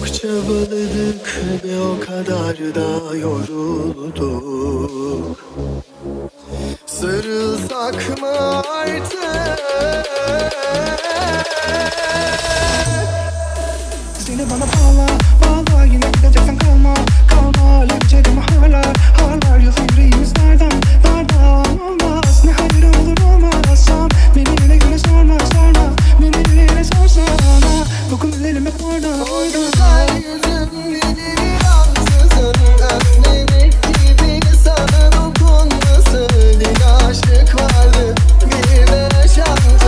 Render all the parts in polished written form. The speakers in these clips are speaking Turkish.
çabaladık ve o kadar da yorulduk. Sarılsak mı artık? Seni bana bağla, bağla. Yine gideceksen kalma, kalma. Lepçedim hala, hala. Yüreğimiz nereden, nereden olmaz. Ne hayır olur olmazsam. Beni yine güne sorma, sorma. Beni yine sorsana. Dokun ellerime orada, orada. Güzel yüzün gelir ansızın. Özlemek gibi sana dokunması. Bir aşık vardı, bir de yaşantı.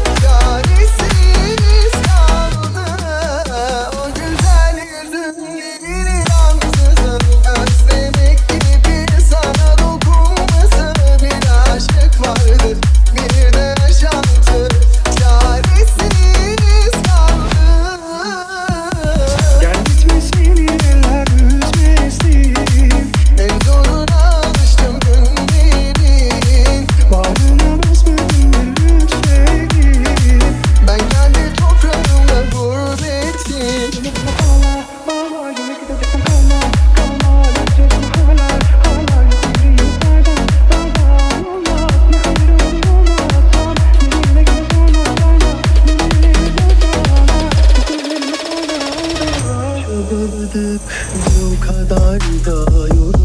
Çaresiz kaldı. O güzel yüzün gelir ansızın. Özlemek gibi sana dokunması. Bir aşık vardı, bir de yaşantı. Çaresiz kaldı. Gel gitmesin eller üzmesin. En zoruna alıştım günlerin. Bağrına basmadım bir lütfedin. Ben kendi toprağımda gurbetim. Seni bana bağla, bağla. Yine gideceksen kalma, kalma. Lepçedim hala, hala. Yüreğimiz nereden, nereden olmaz. Ne hayır olur olmazsam. Beni yine güne sorma, sorma. Beni yine sorsana. Dokun ellerime orada, orada. Çabaladık ve o kadar da yorulduk.